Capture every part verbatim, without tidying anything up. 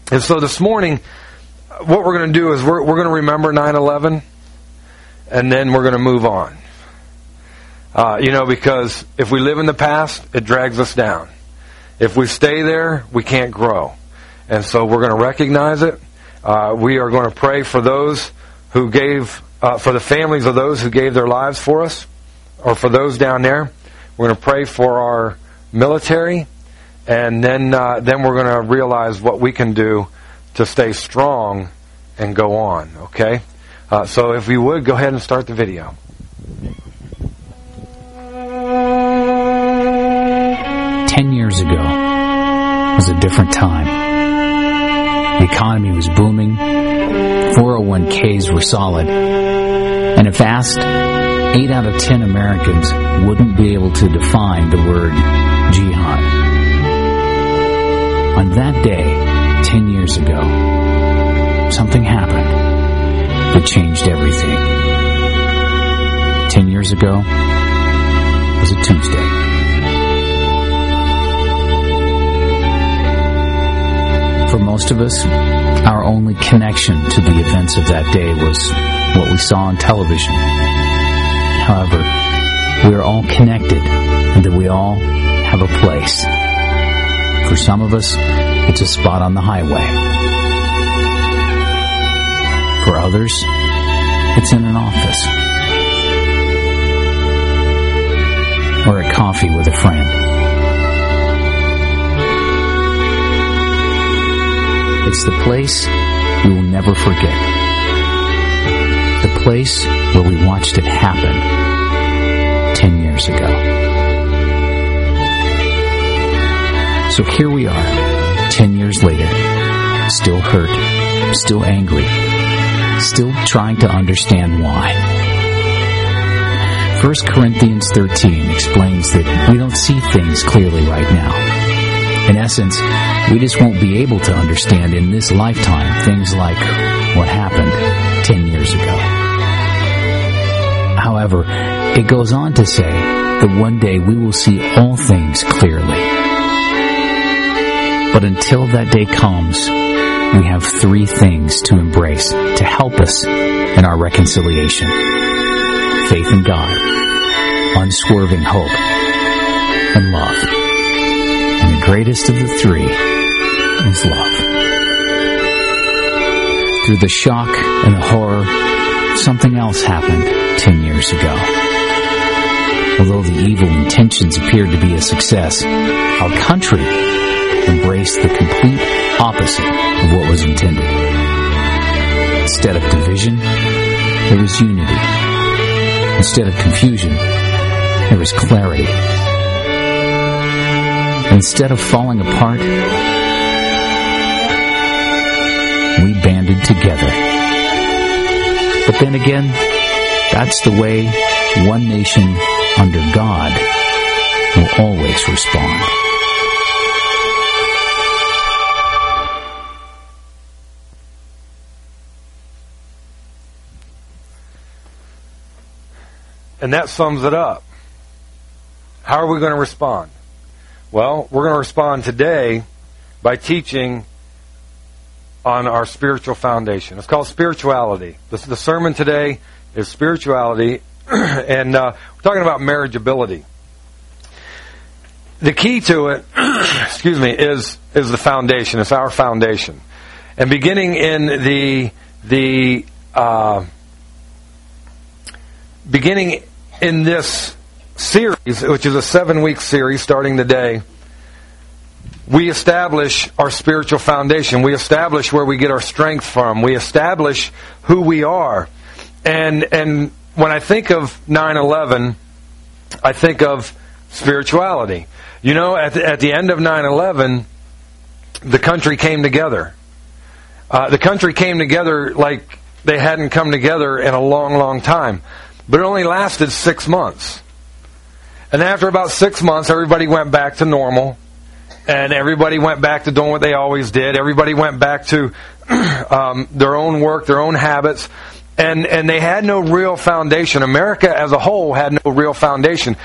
And so this morning, what we're going to do is we're, we're going to remember nine eleven, and then we're going to move on. Uh, you know, because if we live in the past, it drags us down. If we stay there, we can't grow. And so we're going to recognize it. Uh, we are going to pray for those who gave, uh, for the families of those who gave their lives for us, or for those down there. We're going to pray for our military, and then uh, then we're going to realize what we can do to stay strong and go on. Okay? Uh, so if we would, go ahead and start the video. Ten years ago was a different time. The economy was booming, four oh one k's were solid, and if asked, eight out of ten Americans wouldn't be able to define the word jihad. On that day, ten years ago, something happened that changed everything. Ten years ago was a Tuesday. For most of us, our only connection to the events of that day was what we saw on television. However, we are all connected and that we all have a place. For some of us, it's a spot on the highway. For others, it's in an office. Or at coffee with a friend. It's the place we will never forget. The place where we watched it happen ten years ago. So here we are, ten years later, still hurt, still angry, still trying to understand why. First Corinthians thirteen explains that we don't see things clearly right now. In essence, we just won't be able to understand in this lifetime things like what happened ten years ago. However, it goes on to say that one day we will see all things clearly. But until that day comes, we have three things to embrace to help us in our reconciliation. Faith in God, unswerving hope, and love. And the greatest of the three is love. Through the shock and the horror, something else happened ten years ago. Although the evil intentions appeared to be a success, our country embraced the complete opposite of what was intended. Instead of division, there was unity. Instead of confusion, there was clarity. Instead of falling apart, we banded together. But then again, that's the way one nation under God will always respond. And that sums it up. How are we going to respond? Well, we're going to respond today by teaching on our spiritual foundation. It's called spirituality. The, the sermon today is spirituality, and uh, we're talking about marriageability. The key to it, excuse me, is is the foundation. It's our foundation, and beginning in the the uh, beginning in this series, which is a seven-week series starting today, we establish our spiritual foundation. We establish where we get our strength from. We establish who we are. And and when I think of nine eleven, I think of spirituality. You know, at the, at the end of nine eleven, the country came together. Uh, the country came together like they hadn't come together in a long, long time. But it only lasted six months. And after about six months, everybody went back to normal. And everybody went back to doing what they always did. Everybody went back to um, their own work, their own habits. And, and they had no real foundation. America as a whole had no real foundation.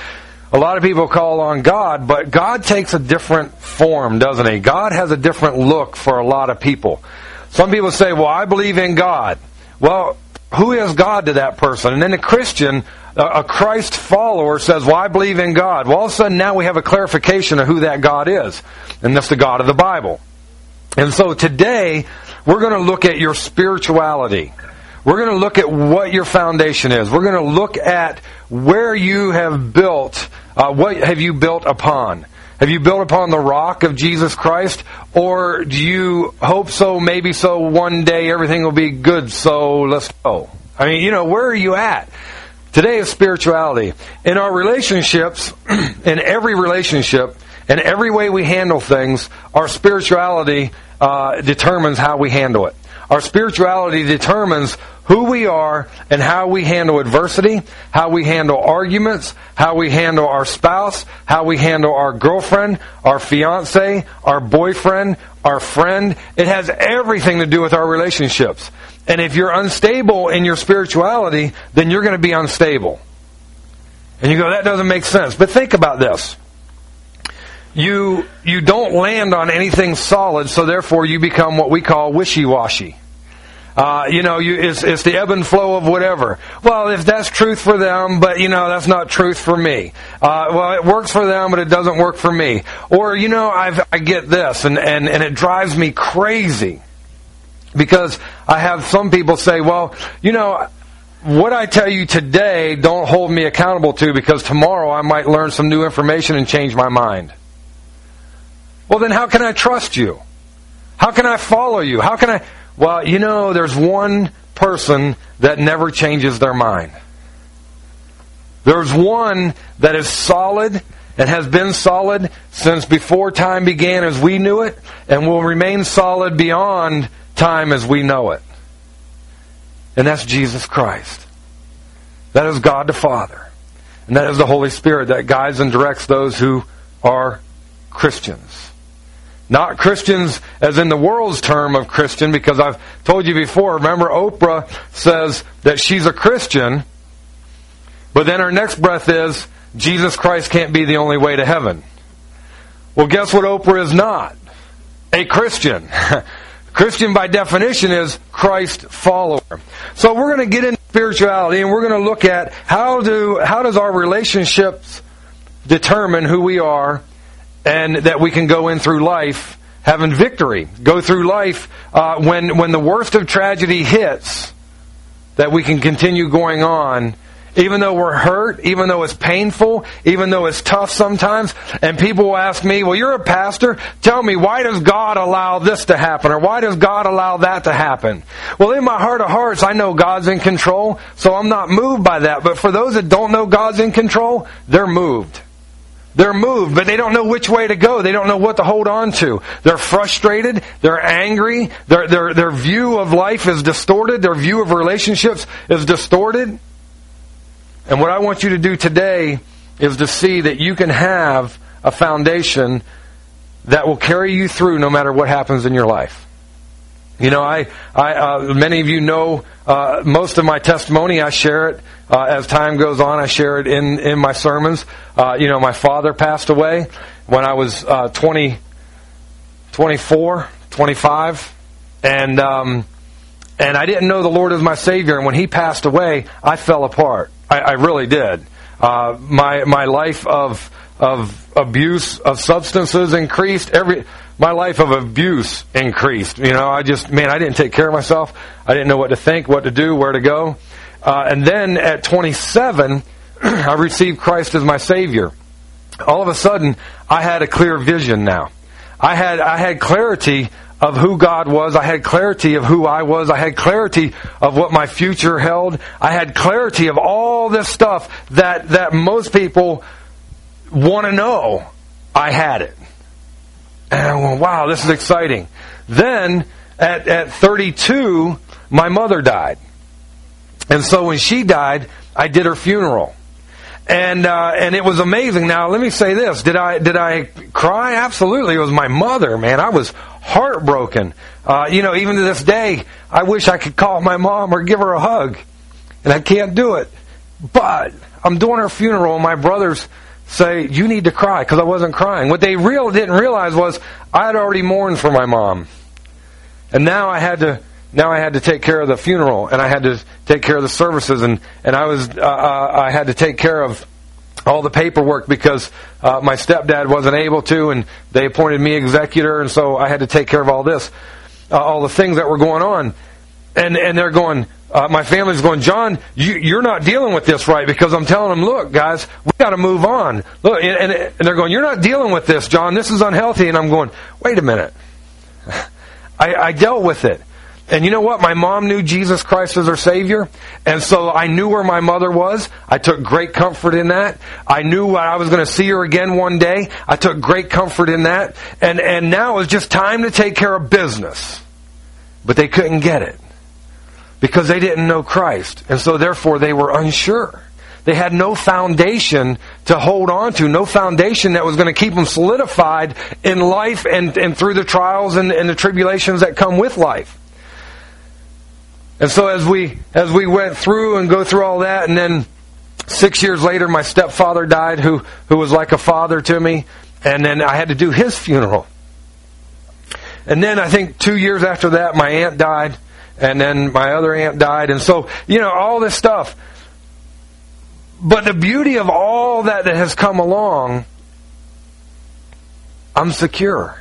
A lot of people call on God, but God takes a different form, doesn't He? God has a different look for a lot of people. Some people say, well, I believe in God. Well, who is God to that person? And then a Christian, a Christ follower says, well, I believe in God. Well, all of a sudden now we have a clarification of who that God is. And that's the God of the Bible. And so today, we're going to look at your spirituality. We're going to look at what your foundation is. We're going to look at where you have built, uh, what have you built upon? Have you built upon the rock of Jesus Christ? Or do you hope so, maybe so, one day everything will be good, so let's go? I mean, you know, where are you at? Today is spirituality. In our relationships, in every relationship, in every way we handle things, our spirituality uh, determines how we handle it. Our spirituality determines who we are and how we handle adversity, how we handle arguments, how we handle our spouse, how we handle our girlfriend, our fiance, our boyfriend, our friend. It has everything to do with our relationships. And if you're unstable in your spirituality, then you're going to be unstable. And you go, that doesn't make sense. But think about this. You you don't land on anything solid, so therefore you become what we call wishy-washy. Uh, you know, you, it's, it's the ebb and flow of whatever. Well, if that's truth for them, but, you know, that's not truth for me. Uh, well, it works for them, but it doesn't work for me. Or, you know, I've, I get this, and, and, and it drives me crazy. Because I have some people say, well, you know, what I tell you today, don't hold me accountable to, because tomorrow I might learn some new information and change my mind. Well, then how can I trust you? How can I follow you? How can I... Well, you know, there's one person that never changes their mind. There's one that is solid and has been solid since before time began as we knew it, and will remain solid beyond time as we know it. And that's Jesus Christ. That is God the Father. And that is the Holy Spirit that guides and directs those who are Christians. Not Christians as in the world's term of Christian, because I've told you before, remember Oprah says that she's a Christian, but then her next breath is, Jesus Christ can't be the only way to heaven. Well, guess what Oprah is not? A Christian. Christian by definition is Christ follower. So we're going to get into spirituality, and we're going to look at how do how does our relationships determine who we are, and that we can go in through life having victory. Go through life uh, when when the worst of tragedy hits, that we can continue going on, even though we're hurt, even though it's painful, even though it's tough sometimes. And people will ask me, well, you're a pastor. Tell me, why does God allow this to happen? Or why does God allow that to happen? Well, in my heart of hearts, I know God's in control, so I'm not moved by that. But for those that don't know God's in control, they're moved. They're moved, but they don't know which way to go. They don't know what to hold on to. They're frustrated. They're angry. Their, their, their view of life is distorted. Their view of relationships is distorted. And what I want you to do today is to see that you can have a foundation that will carry you through no matter what happens in your life. You know, I, I, uh, many of you know uh, most of my testimony. I share it uh, as time goes on. I share it in, in my sermons. Uh, you know, my father passed away when I was uh, twenty, twenty-four, twenty-five, and um, and I didn't know the Lord as my Savior. And when He passed away, I fell apart. I, I really did. Uh, my my life of of abuse of substances increased. Every my life of abuse increased. You know, I just man, I didn't take care of myself. I didn't know what to think, what to do, where to go. Uh, and then at twenty-seven, I received Christ as my Savior. All of a sudden, I had a clear vision now. I had I had clarity of who God was. I had clarity of who I was. I had clarity of what my future held. I had clarity of all this stuff that, that most people want to know. I had it. And I went, wow, this is exciting. Then, at, at thirty-two, my mother died. And so when she died, I did her funeral. And uh, and it was amazing. Now, let me say this. Did I did I cry? Absolutely. It was my mother, man. I was heartbroken. Uh, you know, even to this day, I wish I could call my mom or give her a hug. And I can't do it. But I'm doing her funeral, and my brother's say, you need to cry, because I wasn't crying. What they real didn't realize was I had already mourned for my mom. And now I had to now I had to take care of the funeral, and I had to take care of the services, and, and I was uh, I had to take care of all the paperwork because uh, my stepdad wasn't able to, and they appointed me executor, and so I had to take care of all this, uh, all the things that were going on. And and they're going, uh, my family's going, John, you, you're not dealing with this right, because I'm telling them, look, guys, we got to move on. Look, and, and they're going, you're not dealing with this, John. This is unhealthy. And I'm going, wait a minute. I, I dealt with it. And you know what? My mom knew Jesus Christ as her Savior. And so I knew where my mother was. I took great comfort in that. I knew I was going to see her again one day. I took great comfort in that. And, and now it's just time to take care of business. But they couldn't get it, because they didn't know Christ. And so therefore they were unsure. They had no foundation to hold on to, no foundation that was going to keep them solidified in life and, and through the trials and, and the tribulations that come with life. And so as we as we went through and go through all that, and then six years later my stepfather died, who, who was like a father to me, and then I had to do his funeral. And then I think two years after that my aunt died, and then my other aunt died, and so, you know, all this stuff. But the beauty of all that that has come along, I'm secure.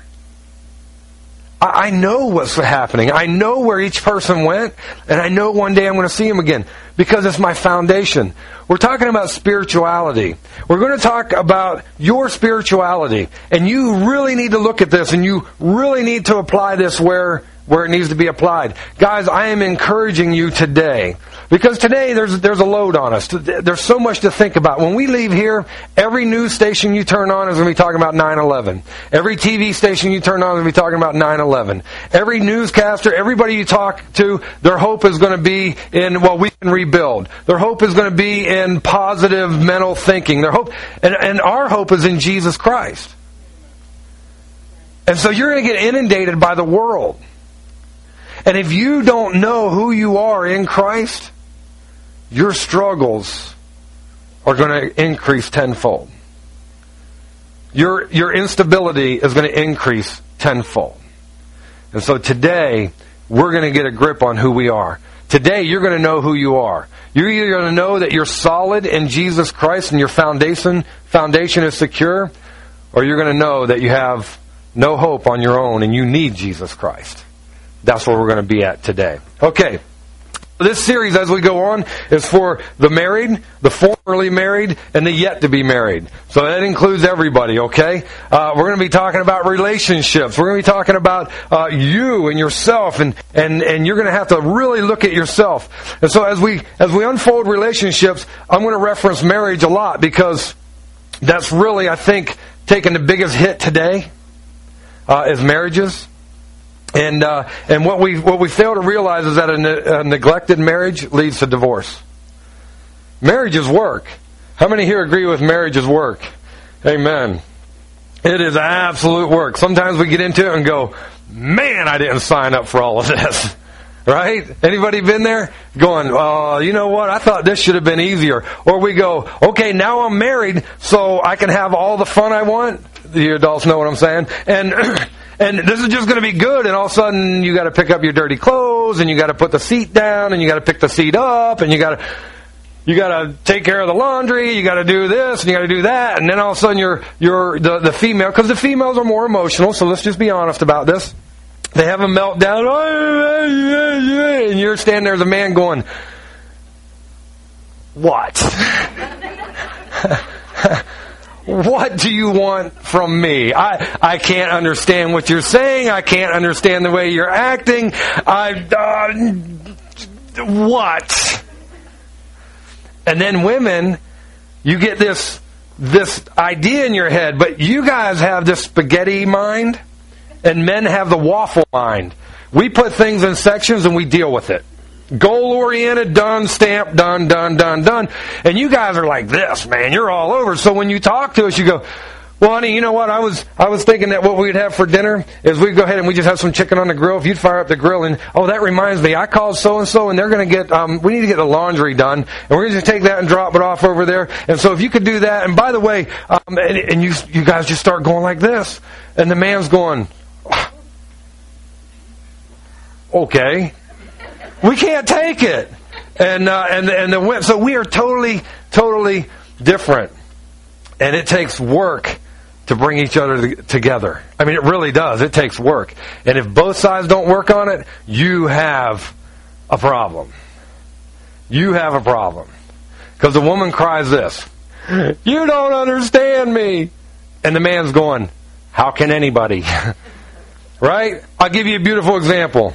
I, I know what's happening. I know where each person went, and I know one day I'm going to see them again, because it's my foundation. We're talking about spirituality. We're going to talk about your spirituality, and you really need to look at this, and you really need to apply this where where it needs to be applied. Guys, I am encouraging you today, because today there's there's a load on us. There's so much to think about. When we leave here, every news station you turn on is going to be talking about nine eleven. Every T V station you turn on is going to be talking about nine eleven. Every newscaster, everybody you talk to, their hope is going to be in, well, we can rebuild. Their hope is going to be in positive mental thinking. Their hope, and, and our hope is in Jesus Christ. And so you're going to get inundated by the world. And if you don't know who you are in Christ, your struggles are going to increase tenfold. Your, your instability is going to increase tenfold. And so today, we're going to get a grip on who we are. Today, you're going to know who you are. You're either going to know that you're solid in Jesus Christ and your foundation, foundation is secure, or you're going to know that you have no hope on your own and you need Jesus Christ. That's where we're going to be at today. Okay. This series, as we go on, is for the married, the formerly married, and the yet to be married. So that includes everybody, okay? Uh, we're going to be talking about relationships. We're going to be talking about uh, you and yourself, and, and, and you're going to have to really look at yourself. And so as we as we unfold relationships, I'm going to reference marriage a lot, because that's really, I think, taking the biggest hit today uh, is marriages. And uh, and what we what we fail to realize is that a, ne- a neglected marriage leads to divorce. Marriage is work. How many here agree with marriage is work? Amen. It is absolute work. Sometimes we get into it and go, man, I didn't sign up for all of this. Right? Anybody been there? Going, oh, you know what? I thought this should have been easier. Or we go, okay, now I'm married, so I can have all the fun I want. You adults know what I'm saying. And and this is just going to be good. And all of a sudden, you got to pick up your dirty clothes, and you got to put the seat down, and you got to pick the seat up, and you got to you got to take care of the laundry. You got to do this, and you got to do that. And then all of a sudden, you're you're the the female, because the females are more emotional. So let's just be honest about this. They have a meltdown, and you're standing there as a man going, what? What do you want from me? I I can't understand what you're saying. I can't understand the way you're acting. I uh, what? And then women, you get this this idea in your head, but you guys have this spaghetti mind. And men have the waffle mind. We put things in sections and we deal with it. Goal-oriented, done, stamp, done, done, done, done. And you guys are like this, man. You're all over. So when you talk to us, you go, Well, honey, you know what? I was I was thinking that what we'd have for dinner is we'd go ahead and we just have some chicken on the grill. If you'd fire up the grill and, oh, that reminds me, I called so-and-so and they're going to get, um, we need to get the laundry done. And we're going to just take that and drop it off over there. And so if you could do that, and by the way, um, and, and you you guys just start going like this. And the man's going, okay, we can't take it. And, uh, and, and the, so we are totally, totally different. And it takes work to bring each other together. I mean, it really does. It takes work. And if both sides don't work on it, you have a problem. You have a problem. Because the woman cries this, you don't understand me. And the man's going, how can anybody? Right? I'll give you a beautiful example.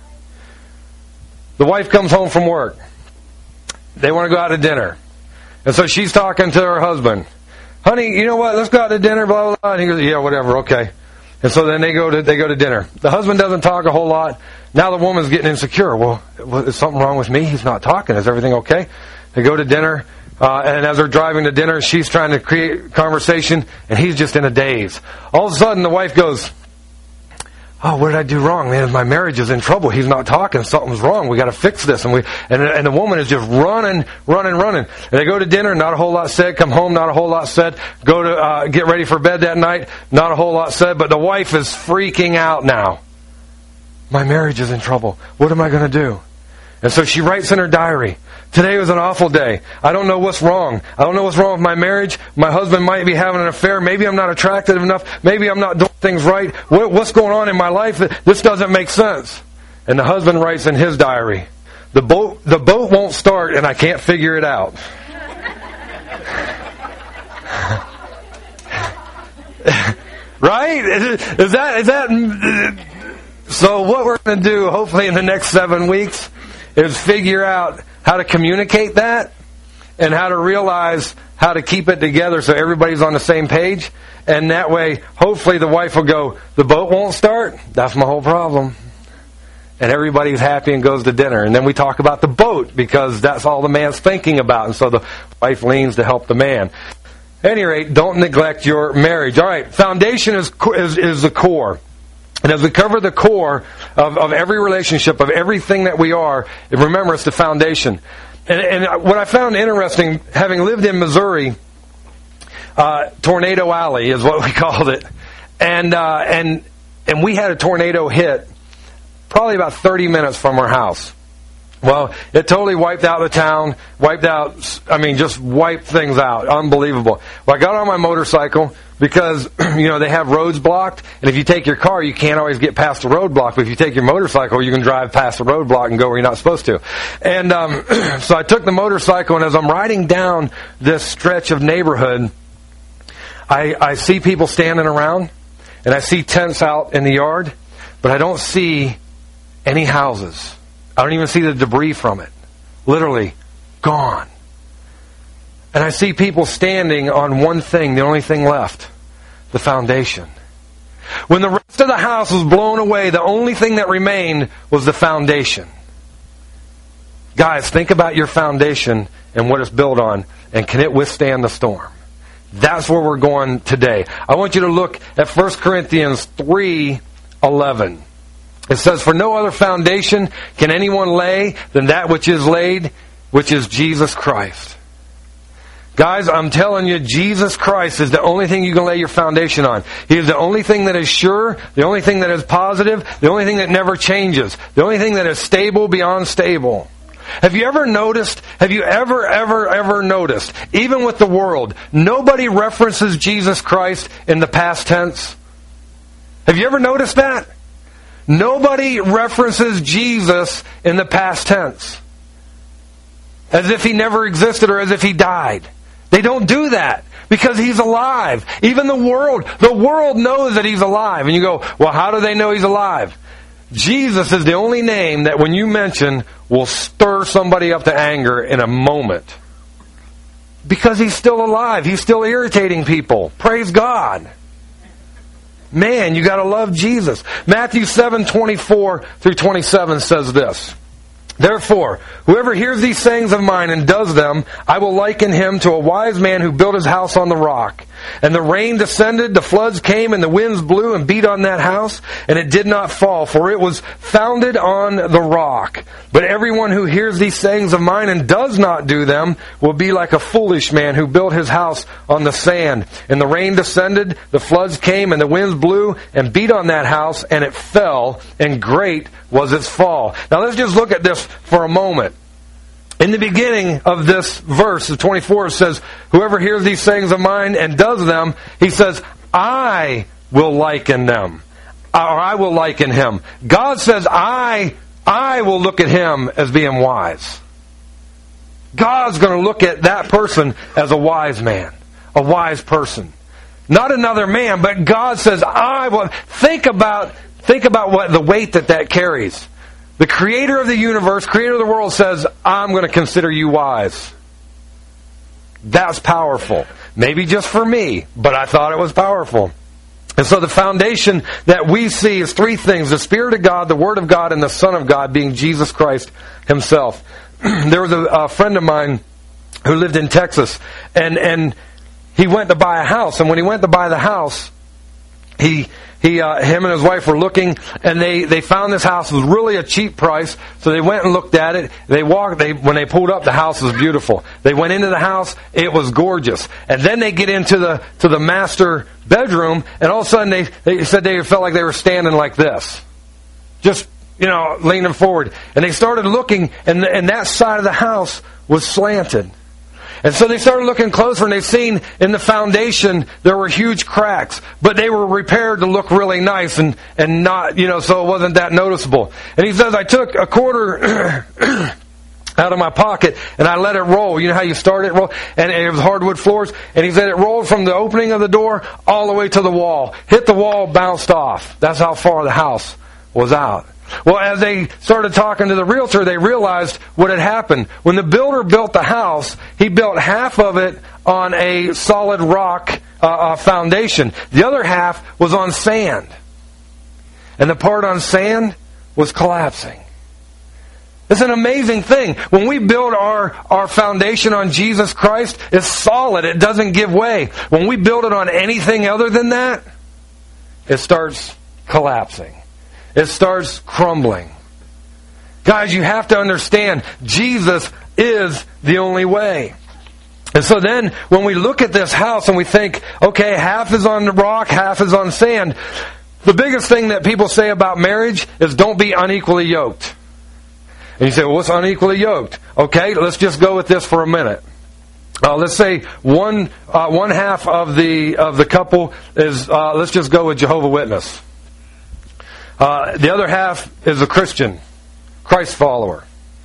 The wife comes home from work. They want to go out to dinner. And so she's talking to her husband. Honey, you know what? Let's go out to dinner, blah, blah, blah. And he goes, yeah, whatever, okay. And so then they go to they go to dinner. The husband doesn't talk a whole lot. Now the woman's getting insecure. Well, is something wrong with me? He's not talking. Is everything okay? They go to dinner, uh, and as they're driving to dinner, she's trying to create conversation, and he's just in a daze. All of a sudden, the wife goes, oh, what did I do wrong? Man, my marriage is in trouble. He's not talking. Something's wrong. We got to fix this. And we and, and the woman is just running, running, running. And they go to dinner, not a whole lot said. Come home, not a whole lot said. Go to uh, get ready for bed that night, not a whole lot said. But the wife is freaking out now. My marriage is in trouble. What am I going to do? And so she writes in her diary, today was an awful day. I don't know what's wrong. I don't know what's wrong with my marriage. My husband might be having an affair. Maybe I'm not attractive enough. Maybe I'm not doing things right. What, what's going on in my life? This doesn't make sense. And the husband writes in his diary, the boat, the boat won't start and I can't figure it out. Right? Is that, is that, so what we're going to do, hopefully in the next seven weeks, is figure out how to communicate that and how to realize how to keep it together so everybody's on the same page. And that way, hopefully the wife will go, the boat won't start? That's my whole problem. And everybody's happy and goes to dinner. And then we talk about the boat because that's all the man's thinking about. And so the wife leans to help the man. At any rate, don't neglect your marriage. All right, foundation is is, is the core. And as we cover the core of, of every relationship, of everything that we are, remember it's the foundation. And, and what I found interesting, having lived in Missouri, uh, Tornado Alley is what we called it, and uh, and and we had a tornado hit probably about thirty minutes from our house. Well, it totally wiped out the town, wiped out, I mean, just wiped things out. Unbelievable. Well, I got on my motorcycle because, you know, they have roads blocked, and if you take your car, you can't always get past the roadblock, but if you take your motorcycle, you can drive past the roadblock and go where you're not supposed to. And um, so I took the motorcycle, and as I'm riding down this stretch of neighborhood, I, I see people standing around, and I see tents out in the yard, but I don't see any houses. I don't even see the debris from it. Literally, gone. And I see people standing on one thing, the only thing left, the foundation. When the rest of the house was blown away, the only thing that remained was the foundation. Guys, think about your foundation and what it's built on, and can it withstand the storm? That's where we're going today. I want you to look at First Corinthians three eleven. It says, for no other foundation can anyone lay than that which is laid, which is Jesus Christ. Guys, I'm telling you, Jesus Christ is the only thing you can lay your foundation on. He is the only thing that is sure, the only thing that is positive, the only thing that never changes, the only thing that is stable beyond stable. Have you ever noticed, have you ever, ever, ever noticed, even with the world, nobody references Jesus Christ in the past tense? Have you ever noticed that? Nobody references Jesus in the past tense. As if he never existed or as if he died. They don't do that because he's alive. Even the world, the world knows that he's alive. And you go, well, how do they know he's alive? Jesus is the only name that when you mention will stir somebody up to anger in a moment. Because he's still alive. He's still irritating people. Praise God. Man, you got to love Jesus. Matthew seven twenty-four through twenty-seven says this. Therefore, whoever hears these sayings of mine and does them, I will liken him to a wise man who built his house on the rock. And the rain descended, the floods came, and the winds blew and beat on that house, and it did not fall, for it was founded on the rock. But everyone who hears these sayings of mine and does not do them will be like a foolish man who built his house on the sand. And the rain descended, the floods came, and the winds blew and beat on that house, and it fell, and great was its fall. Now let's just look at this for a moment. In the beginning of this verse of twenty-four, it says, whoever hears these sayings of mine and does them, he says, I will liken them. Or I will liken him. God says, I, I will look at him as being wise. God's going to look at that person as a wise man. A wise person. Not another man, but God says, I will. Think about, think about what the weight that that carries. The creator of the universe, creator of the world says, I'm going to consider you wise. That's powerful. Maybe just for me, but I thought it was powerful. And so the foundation that we see is three things. The Spirit of God, the Word of God, and the Son of God being Jesus Christ Himself. There was a, a friend of mine who lived in Texas, and, and he went to buy a house. And when he went to buy the house, he... He, uh, him and his wife were looking, and they, they found this house. It was really a cheap price, so they went and looked at it. They walked. They when they pulled up, the house was beautiful. They went into the house; it was gorgeous. And then they get into the to the master bedroom, and all of a sudden they they said they felt like they were standing like this, just you know leaning forward. And they started looking, and the, and that side of the house was slanted. And so they started looking closer, and they've seen in the foundation there were huge cracks, but they were repaired to look really nice and, and not, you know, so it wasn't that noticeable. And he says, I took a quarter out of my pocket and I let it roll. You know how you start it roll? And it was hardwood floors. And he said it rolled from the opening of the door all the way to the wall. Hit the wall, bounced off. That's how far the house was out. Well, as they started talking to the realtor, they realized what had happened. When the builder built the house, he built half of it on a solid rock uh, uh, foundation. The other half was on sand. And the part on sand was collapsing. It's an amazing thing. When we build our, our foundation on Jesus Christ, it's solid. It doesn't give way. When we build it on anything other than that, it starts collapsing. It starts crumbling. Guys, you have to understand, Jesus is the only way. And so then, when we look at this house and we think, okay, half is on the rock, half is on sand, the biggest thing that people say about marriage is don't be unequally yoked. And you say, well, what's unequally yoked? Okay, let's just go with this for a minute. Uh, let's say one uh, one half of the of the couple is, uh, let's just go with Jehovah's Witness. Uh, the other half is a Christian, Christ follower.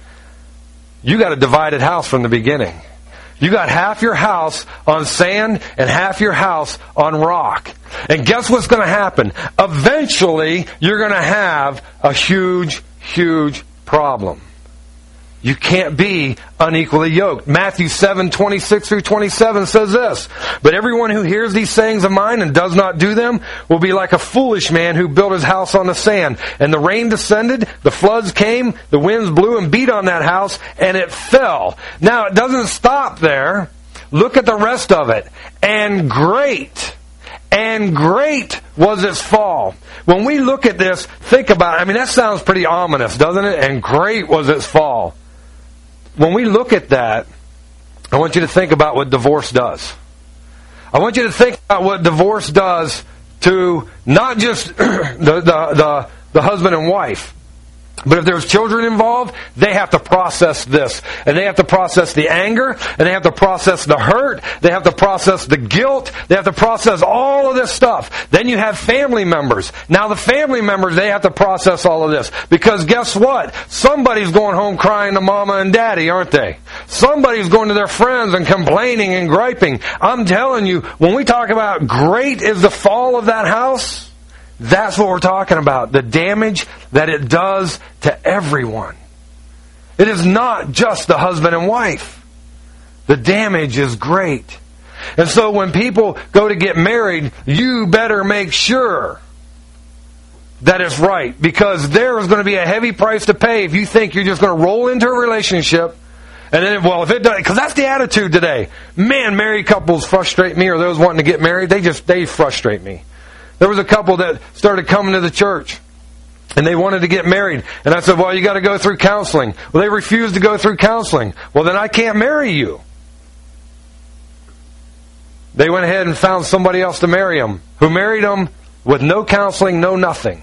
You got a divided house from the beginning. You got half your house on sand and half your house on rock. And guess what's going to happen? Eventually, you're going to have a huge, huge problem. You can't be unequally yoked. Matthew seven, twenty-six through twenty-seven says this, but everyone who hears these sayings of mine and does not do them will be like a foolish man who built his house on the sand. And the rain descended, the floods came, the winds blew and beat on that house, and it fell. Now, it doesn't stop there. Look at the rest of it. And great, and great was its fall. When we look at this, think about it. I mean, that sounds pretty ominous, doesn't it? And great was its fall. When we look at that, I want you to think about what divorce does. I want you to think about what divorce does to not just the, the, the, the husband and wife, but if there's children involved, they have to process this. And they have to process the anger, and they have to process the hurt, they have to process the guilt, they have to process all of this stuff. Then you have family members. Now the family members, they have to process all of this. Because guess what? Somebody's going home crying to mama and daddy, aren't they? Somebody's going to their friends and complaining and griping. I'm telling you, when we talk about great is the fall of that house, that's what we're talking about. The damage that it does to everyone. It is not just the husband and wife. The damage is great. And so when people go to get married, you better make sure that is right, because there is going to be a heavy price to pay if you think you're just going to roll into a relationship and then, well, if it does, because that's the attitude today. Man, married couples frustrate me, or those wanting to get married, they just, they frustrate me. There was a couple that started coming to the church, and they wanted to get married. And I said, well, you got to go through counseling. Well, they refused to go through counseling. Well, then I can't marry you. They went ahead and found somebody else to marry them, who married them with no counseling, no nothing.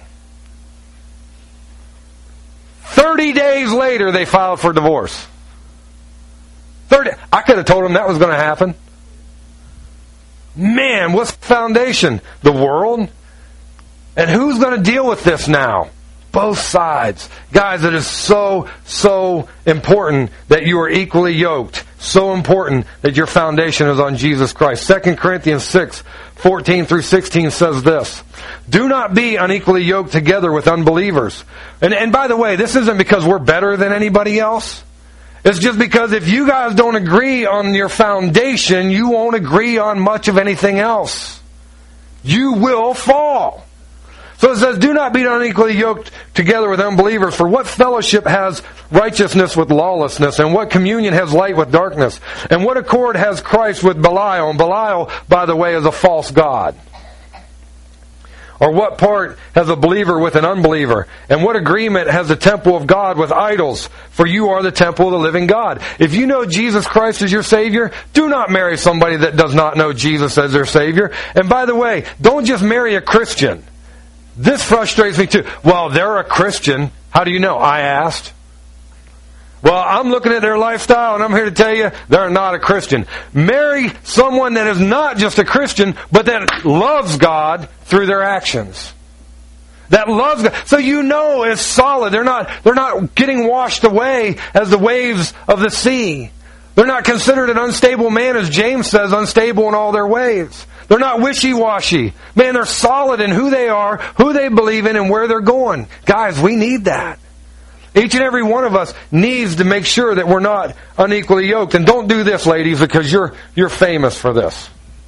Thirty days later, they filed for divorce. Thirty. I could have told them that was going to happen. Man, what's the foundation? The world? And who's going to deal with this now? Both sides. Guys, it is so, so important that you are equally yoked. So important that your foundation is on Jesus Christ. Second Corinthians six, fourteen through sixteen says this. Do not be unequally yoked together with unbelievers. And, and by the way, this isn't because we're better than anybody else. It's just because if you guys don't agree on your foundation, you won't agree on much of anything else. You will fall. So it says, do not be unequally yoked together with unbelievers. For what fellowship has righteousness with lawlessness? And what communion has light with darkness? And what accord has Christ with Belial? And Belial, by the way, is a false god. Or what part has a believer with an unbeliever? And what agreement has the temple of God with idols? For you are the temple of the living God. If you know Jesus Christ as your Savior, do not marry somebody that does not know Jesus as their Savior. And by the way, don't just marry a Christian. This frustrates me too. Well, they're a Christian. How do you know? I asked. Well, I'm looking at their lifestyle, and I'm here to tell you they're not a Christian. Marry someone that is not just a Christian, but that loves God through their actions. That loves God. So you know it's solid. They're not, they're not getting washed away as the waves of the sea. They're not considered an unstable man, as James says, unstable in all their ways. They're not wishy-washy. Man, they're solid in who they are, who they believe in, and where they're going. Guys, we need that. Each and every one of us needs to make sure that we're not unequally yoked. And don't do this, ladies, because you're you're famous for this.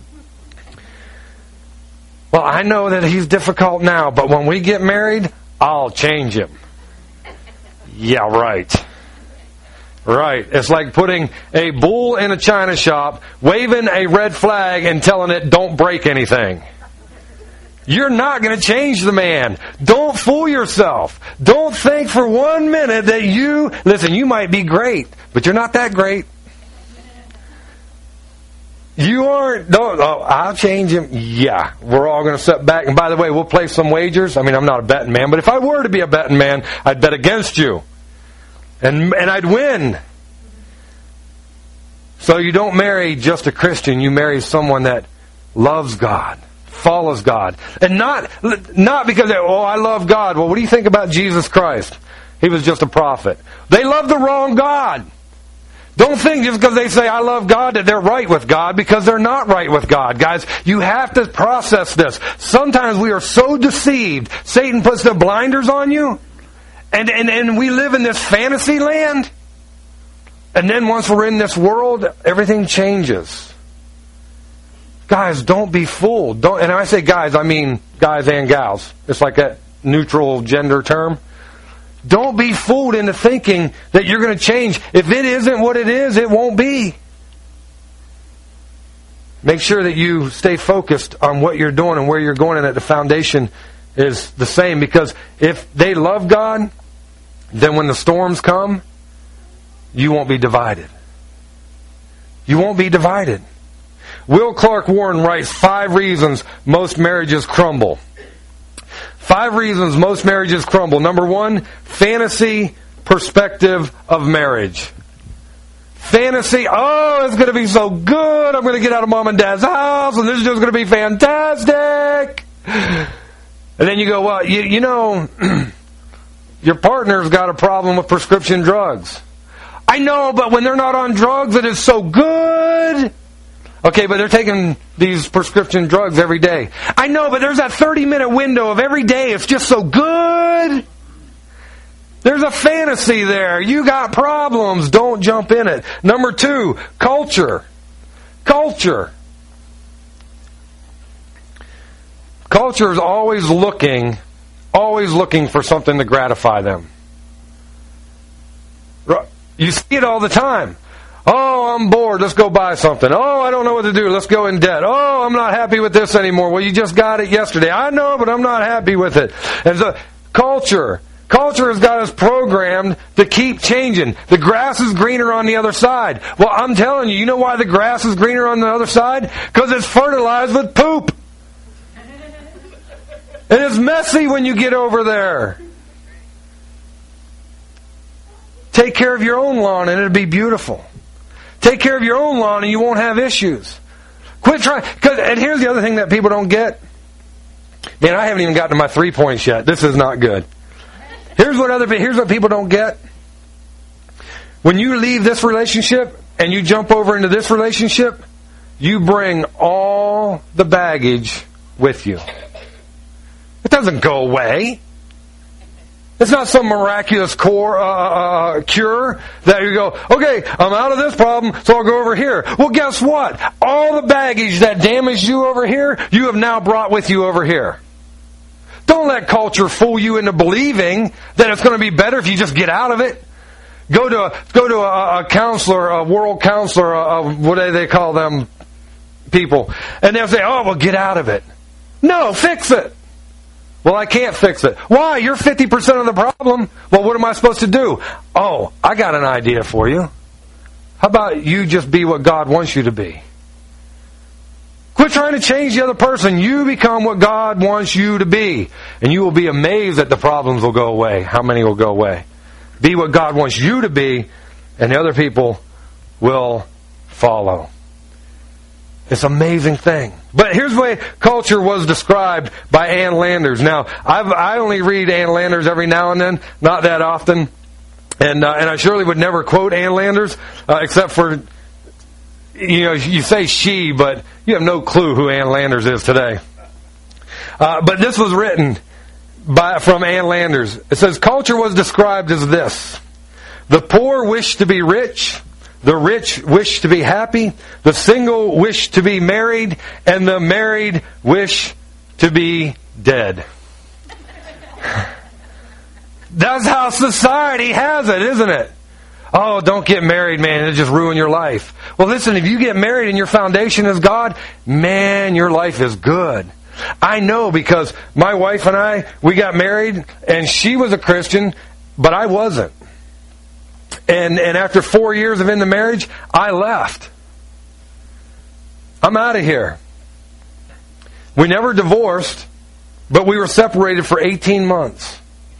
Well, I know that he's difficult now, but when we get married, I'll change him. Yeah, right. Right. It's like putting a bull in a china shop, waving a red flag, and telling it, don't break anything. You're not going to change the man. Don't fool yourself. Don't think for one minute that you... Listen, you might be great, but you're not that great. You aren't... Don't, oh, I'll change him. Yeah. We're all going to sit back. And by the way, we'll play some wagers. I mean, I'm not a betting man, but if I were to be a betting man, I'd bet against you. And and I'd win. So you don't marry just a Christian. You marry someone that loves God, follows God. And not, not because, oh, I love God. Well, what do you think about Jesus Christ? He was just a prophet. They love the wrong God. Don't think just because they say, I love God, that they're right with God, because they're not right with God. Guys, you have to process this. Sometimes we are so deceived. Satan puts the blinders on you. And, and and we live in this fantasy land. And then once we're in this world, everything changes. Guys, don't be fooled. Don't, and I say guys, I mean guys and gals. It's like that neutral gender term. Don't be fooled into thinking that you're going to change. If it isn't what it is, it won't be. Make sure that you stay focused on what you're doing and where you're going, and that the foundation is the same. Because if they love God, then when the storms come, you won't be divided. You won't be divided. Will Clark Warren writes five reasons most marriages crumble. Five reasons most marriages crumble. Number one, fantasy perspective of marriage. Fantasy, oh, it's going to be so good. I'm going to get out of mom and dad's house, and this is just going to be fantastic. And then you go, well, you, you know, your partner's got a problem with prescription drugs. I know, but when they're not on drugs, it is so good. Okay, but they're taking these prescription drugs every day. I know, but there's that thirty-minute window of every day. It's just so good. There's a fantasy there. You got problems. Don't jump in it. Number two, culture. Culture. Culture is always looking always looking for something to gratify them. You see it all the time. Oh, I'm bored. Let's go buy something. Oh, I don't know what to do. Let's go in debt. Oh, I'm not happy with this anymore. Well, you just got it yesterday. I know, but I'm not happy with it. And so, culture. Culture has got us programmed to keep changing. The grass is greener on the other side. Well, I'm telling you, you know why the grass is greener on the other side? Because it's fertilized with poop. And it's messy when you get over there. Take care of your own lawn and it'll be beautiful. Take care of your own lawn and you won't have issues. Quit trying. Cause, and here's the other thing that people don't get. Man, I haven't even gotten to my three points yet. This is not good. Here's what other here's what people don't get. When you leave this relationship and you jump over into this relationship, you bring all the baggage with you. It doesn't go away. It's not some miraculous core, uh, uh, cure that you go, okay, I'm out of this problem, so I'll go over here. Well, guess what? All the baggage that damaged you over here, you have now brought with you over here. Don't let culture fool you into believing that it's going to be better if you just get out of it. Go to a, go to a, a counselor, a world counselor, a, a, what do they call them people? And they'll say, oh, well, get out of it. No, fix it. Well, I can't fix it. Why? You're fifty percent of the problem. Well, what am I supposed to do? Oh, I got an idea for you. How about you just be what God wants you to be? Quit trying to change the other person. You become what God wants you to be. And you will be amazed that the problems will go away. How many will go away? Be what God wants you to be, and the other people will follow. It's an amazing thing. But here's the way culture was described by Ann Landers. Now, I've, I only read Ann Landers every now and then, not that often. And uh, and I surely would never quote Ann Landers, uh, except for, you know, you say she, but you have no clue who Ann Landers is today. Uh, but this was written by from Ann Landers. It says, culture was described as this. The poor wish to be rich. The rich wish to be happy, the single wish to be married, and the married wish to be dead. That's how society has it, isn't it? Oh, don't get married, man. It'll just ruin your life. Well, listen, if you get married and your foundation is God, man, your life is good. I know because my wife and I, we got married, and she was a Christian, but I wasn't. And and after four years of in the marriage, I left. I'm out of here. We never divorced, but we were separated for eighteen months.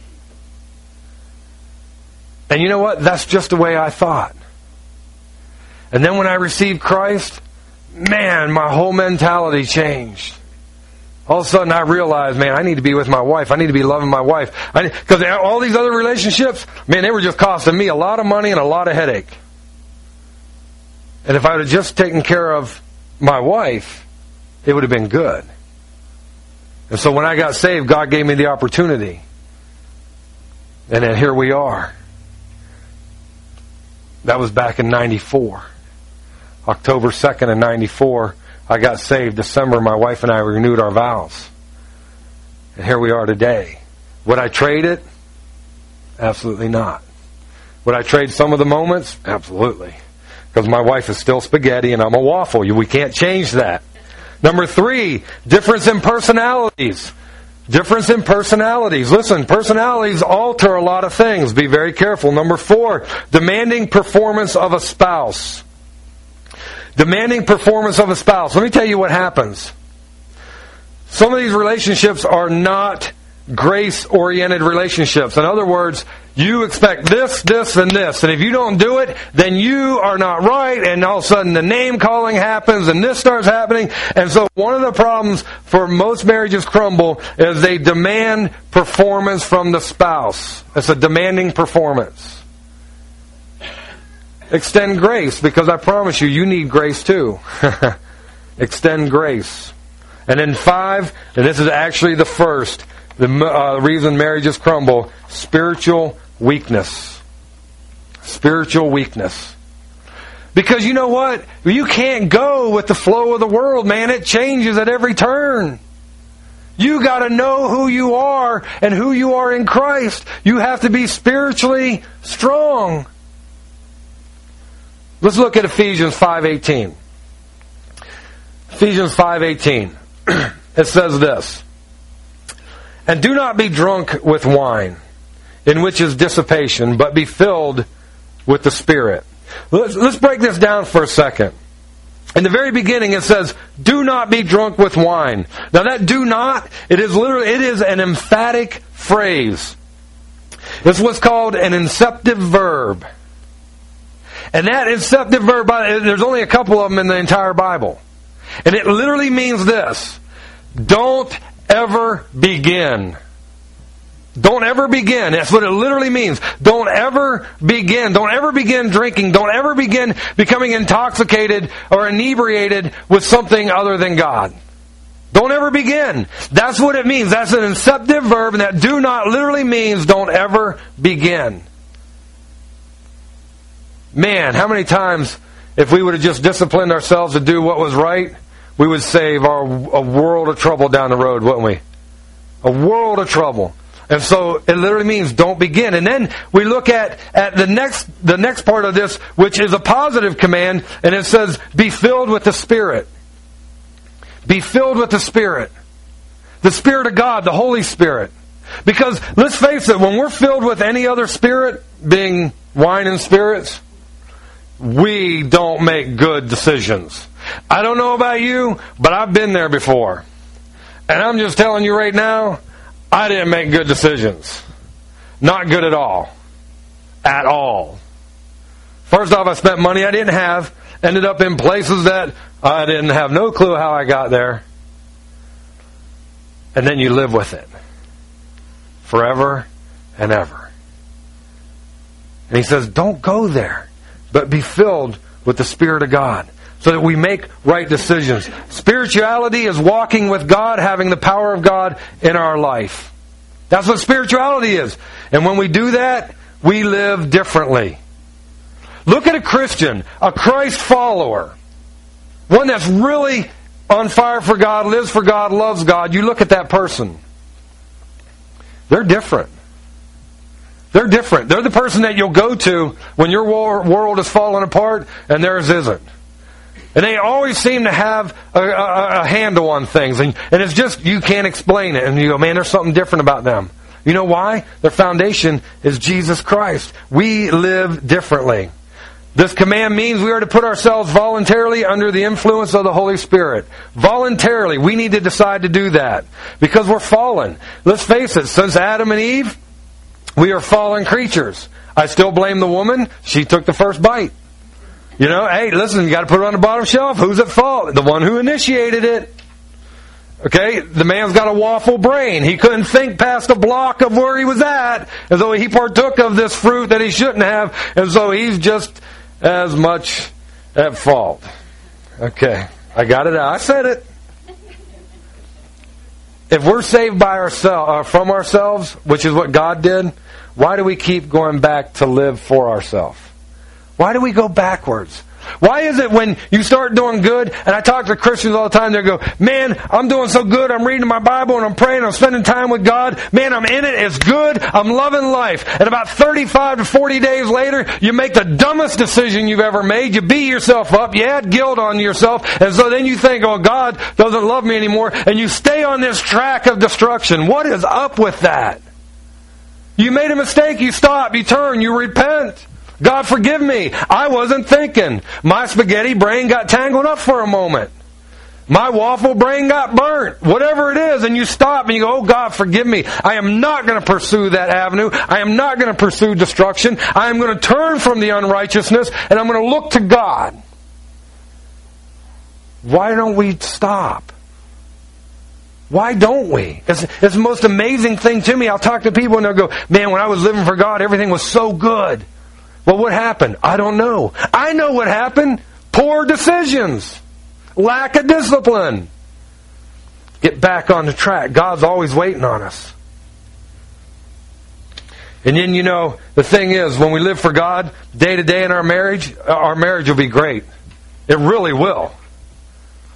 And you know what? That's just the way I thought. And then when I received Christ, man, my whole mentality changed. All of a sudden I realized, man, I need to be with my wife. I need to be loving my wife. Because all these other relationships, man, they were just costing me a lot of money and a lot of headache. And if I would have just taken care of my wife, it would have been good. And so when I got saved, God gave me the opportunity. And then here we are. That was back in ninety-four. October second of ninety-four. I got saved. December, my wife and I renewed our vows. And here we are today. Would I trade it? Absolutely not. Would I trade some of the moments? Absolutely. Because my wife is still spaghetti and I'm a waffle. We can't change that. Number three, difference in personalities. Difference in personalities. Listen, personalities alter a lot of things. Be very careful. Number four, demanding performance of a spouse. Demanding performance of a spouse. Let me tell you what happens. Some of these relationships are not grace-oriented relationships. In other words, you expect this, this, and this. And if you don't do it, then you are not right. And all of a sudden the name-calling happens and this starts happening. And so one of the problems for most marriages crumble is they demand performance from the spouse. It's a demanding performance. Extend grace, because I promise you, you need grace too. Extend grace. And then five, and this is actually the first, the uh, reason marriages crumble, spiritual weakness. Spiritual weakness. Because you know what? You can't go with the flow of the world, man. It changes at every turn. You got to know who you are and who you are in Christ. You have to be spiritually strong. Let's look at Ephesians five eighteen. Ephesians five eighteen. It says this. And do not be drunk with wine, in which is dissipation, but be filled with the Spirit. Let's, let's break this down for a second. In the very beginning it says, do not be drunk with wine. Now that do not, it is literally, it is an emphatic phrase. It's what's called an inceptive verb. And that inceptive verb, there's only a couple of them in the entire Bible. And it literally means this. Don't ever begin. Don't ever begin. That's what it literally means. Don't ever begin. Don't ever begin drinking. Don't ever begin becoming intoxicated or inebriated with something other than God. Don't ever begin. That's what it means. That's an inceptive verb, and that do not literally means don't ever begin. Man, how many times, if we would have just disciplined ourselves to do what was right, we would save our a world of trouble down the road, wouldn't we? A world of trouble. And so it literally means don't begin. And then we look at, at the next the next part of this, which is a positive command, and it says, be filled with the Spirit. Be filled with the Spirit. The Spirit of God, the Holy Spirit. Because let's face it, when we're filled with any other spirit, being wine and spirits, we don't make good decisions. I don't know about you, but I've been there before. And I'm just telling you right now, I didn't make good decisions. Not good at all. At all. First off, I spent money I didn't have. Ended up in places that I didn't have no clue how I got there. And then you live with it. Forever and ever. And he says, don't go there. But be filled with the Spirit of God. So that we make right decisions. Spirituality is walking with God, having the power of God in our life. That's what spirituality is. And when we do that, we live differently. Look at a Christian, a Christ follower. One that's really on fire for God, lives for God, loves God. You look at that person. They're different. They're different. They're the person that you'll go to when your world is falling apart and theirs isn't. And they always seem to have a, a, a handle on things. And, and it's just, you can't explain it. And you go, man, there's something different about them. You know why? Their foundation is Jesus Christ. We live differently. This command means we are to put ourselves voluntarily under the influence of the Holy Spirit. Voluntarily. We need to decide to do that. Because we're fallen. Let's face it, since Adam and Eve, we are fallen creatures. I still blame the woman. She took the first bite. You know, hey, listen, you got to put it on the bottom shelf. Who's at fault? The one who initiated it. Okay, the man's got a waffle brain. He couldn't think past a block of where he was at, and so he partook of this fruit that he shouldn't have, and so he's just as much at fault. Okay, I got it out. I said it. If we're saved by ourselves, uh, from ourselves, which is what God did, why do we keep going back to live for ourselves? Why do we go backwards? Why is it when you start doing good, and I talk to Christians all the time, they go, man, I'm doing so good, I'm reading my Bible, and I'm praying, I'm spending time with God, man, I'm in it, it's good, I'm loving life. And about thirty-five to forty days later, you make the dumbest decision you've ever made, you beat yourself up, you add guilt on yourself, and so then you think, oh, God doesn't love me anymore, and you stay on this track of destruction. What is up with that? You made a mistake, you stop, you turn, you repent. God forgive me. I wasn't thinking. My spaghetti brain got tangled up for a moment. My waffle brain got burnt. Whatever it is, and you stop and you go, oh God, forgive me. I am not going to pursue that avenue. I am not going to pursue destruction. I am going to turn from the unrighteousness and I'm going to look to God. Why don't we stop? Why don't we? It's, it's the most amazing thing to me. I'll talk to people and they'll go, man, when I was living for God, everything was so good. Well, what happened? I don't know. I know what happened. Poor decisions. Lack of discipline. Get back on the track. God's always waiting on us. And then, you know, the thing is, when we live for God, day to day in our marriage, our marriage will be great. It really will.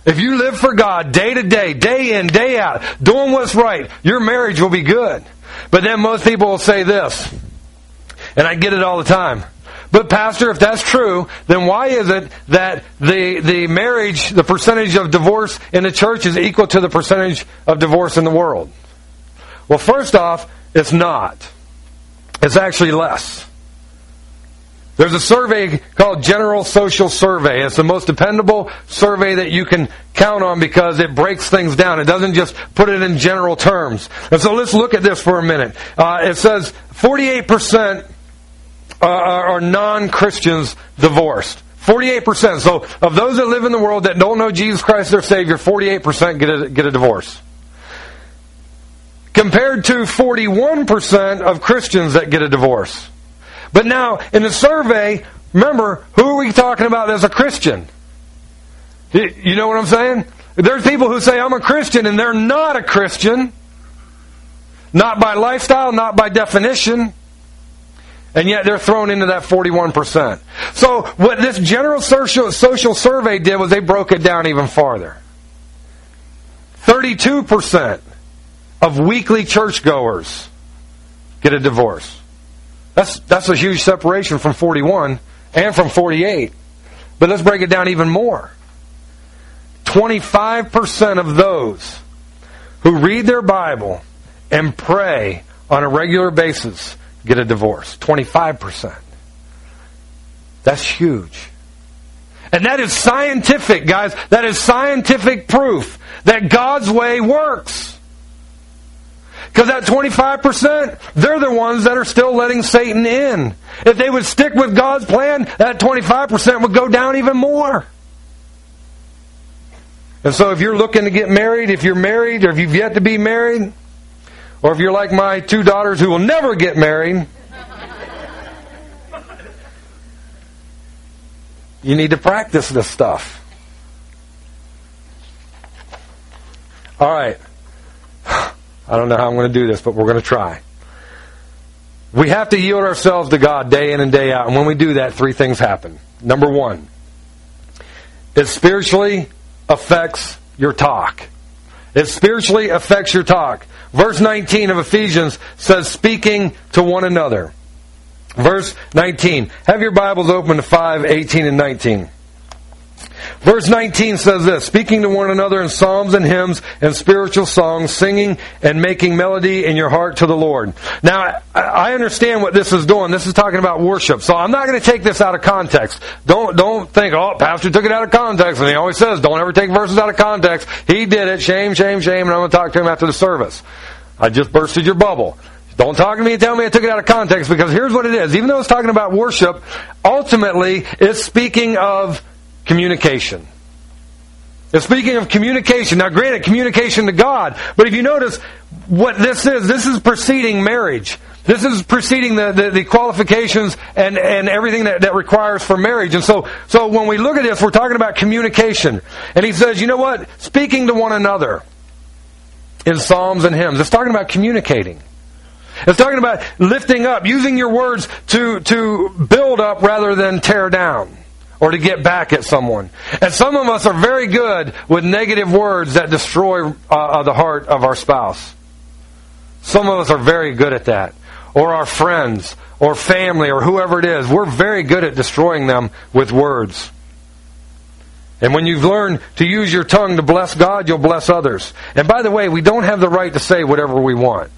If you live for God day to day, day in, day out, doing what's right, your marriage will be good. But then most people will say this, and I get it all the time. But Pastor, if that's true, then why is it that the the marriage, the percentage of divorce in the church is equal to the percentage of divorce in the world? Well, first off, it's not. It's actually less. There's a survey called General Social Survey. It's the most dependable survey that you can count on because it breaks things down. It doesn't just put it in general terms. And so let's look at this for a minute. Uh, it says forty-eight percent uh, are non-Christians divorced. forty-eight percent. So of those that live in the world that don't know Jesus Christ their Savior, forty-eight percent get a, get a divorce. Compared to forty-one percent of Christians that get a divorce. But now, in the survey, remember, who are we talking about as a Christian? You know what I'm saying? There's people who say, I'm a Christian, and they're not a Christian. Not by lifestyle, not by definition. And yet they're thrown into that forty-one percent. So what this General Social, social Survey did was they broke it down even farther. thirty-two percent of weekly churchgoers get a divorce. That's that's a huge separation from forty-one and from forty-eight. But let's break it down even more. twenty-five percent of those who read their Bible and pray on a regular basis get a divorce. twenty-five percent. That's huge. And that is scientific, guys. That is scientific proof that God's way works. Because that twenty-five percent, they're the ones that are still letting Satan in. If they would stick with God's plan, that twenty-five percent would go down even more. And so if you're looking to get married, if you're married, or if you've yet to be married, or if you're like my two daughters who will never get married, you need to practice this stuff. All right. I don't know how I'm going to do this, but we're going to try. We have to yield ourselves to God day in and day out. And when we do that, three things happen. Number one, it spiritually affects your talk. It spiritually affects your talk. Verse nineteen of Ephesians says, speaking to one another. Verse nineteen. Have your Bibles open to five, eighteen, and nineteen. Verse nineteen says this, speaking to one another in psalms and hymns and spiritual songs, singing and making melody in your heart to the Lord. Now, I understand what this is doing. This is talking about worship. So I'm not going to take this out of context. Don't don't think, oh, Pastor took it out of context. And he always says, don't ever take verses out of context. He did it. Shame, shame, shame. And I'm going to talk to him after the service. I just bursted your bubble. Don't talk to me and tell me I took it out of context, because here's what it is. Even though it's talking about worship, ultimately it's speaking of communication. And speaking of communication, now granted, communication to God, but if you notice what this is, this is preceding marriage. This is preceding the, the, the qualifications and, and everything that, that requires for marriage. And so, so when we look at this, we're talking about communication. And he says, you know what? Speaking to one another in psalms and hymns. It's talking about communicating. It's talking about lifting up, using your words to, to build up rather than tear down, or to get back at someone. And some of us are very good with negative words that destroy uh, the heart of our spouse. Some of us are very good at that. Or our friends, or family, or whoever it is. We're very good at destroying them with words. And when you've learned to use your tongue to bless God, you'll bless others. And by the way, we don't have the right to say whatever we want.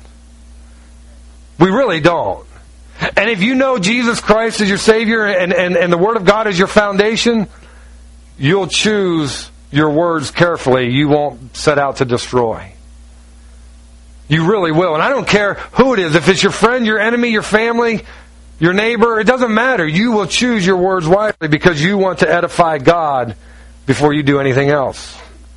We really don't. And if you know Jesus Christ as your Savior and, and, and the Word of God is your foundation, you'll choose your words carefully. You won't set out to destroy. You really will. And I don't care who it is. If it's your friend, your enemy, your family, your neighbor, it doesn't matter. You will choose your words wisely because you want to edify God before you do anything else.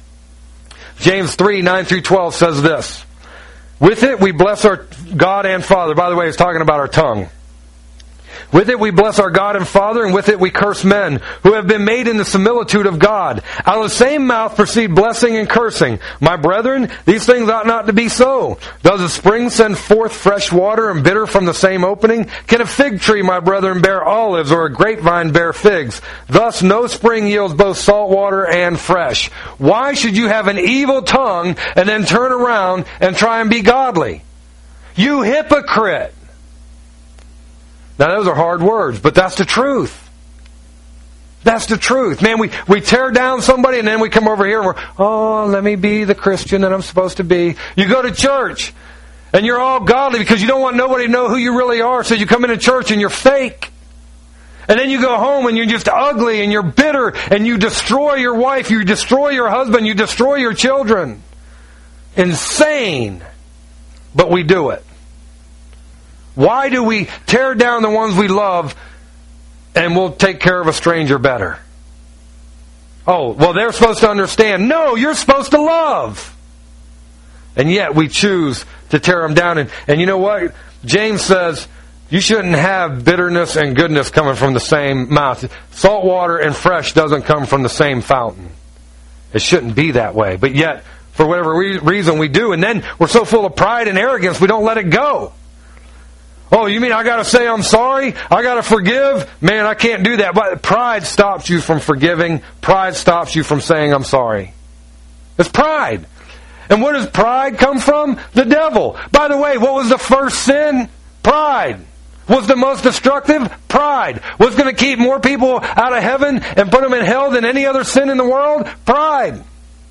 James three, nine through twelve says this. With it we bless our God and Father. By the way, it's talking about our tongue. With it we bless our God and Father, and with it we curse men, who have been made in the similitude of God. Out of the same mouth proceed blessing and cursing. My brethren, these things ought not to be so. Does a spring send forth fresh water and bitter from the same opening? Can a fig tree, my brethren, bear olives, or a grapevine bear figs? Thus no spring yields both salt water and fresh. Why should you have an evil tongue and then turn around and try and be godly? You hypocrite! Now those are hard words, but that's the truth. That's the truth. Man, we, we tear down somebody and then we come over here and we're, oh, let me be the Christian that I'm supposed to be. You go to church and you're all godly because you don't want nobody to know who you really are, so you come into church and you're fake. And then you go home and you're just ugly and you're bitter and you destroy your wife, you destroy your husband, you destroy your children. Insane. But we do it. Why do we tear down the ones we love and we'll take care of a stranger better? Oh, well, they're supposed to understand. No, you're supposed to love. And yet we choose to tear them down. And, and you know what? James says you shouldn't have bitterness and goodness coming from the same mouth. Salt water and fresh doesn't come from the same fountain. It shouldn't be that way. But yet, for whatever re- reason, we do. And then we're so full of pride and arrogance, we don't let it go. Oh, you mean I got to say I'm sorry? I got to forgive? Man, I can't do that. But pride stops you from forgiving. Pride stops you from saying I'm sorry. It's pride. And where does pride come from? The devil. By the way, what was the first sin? Pride. Was the most destructive? Pride. What's going to keep more people out of heaven and put them in hell than any other sin in the world? Pride.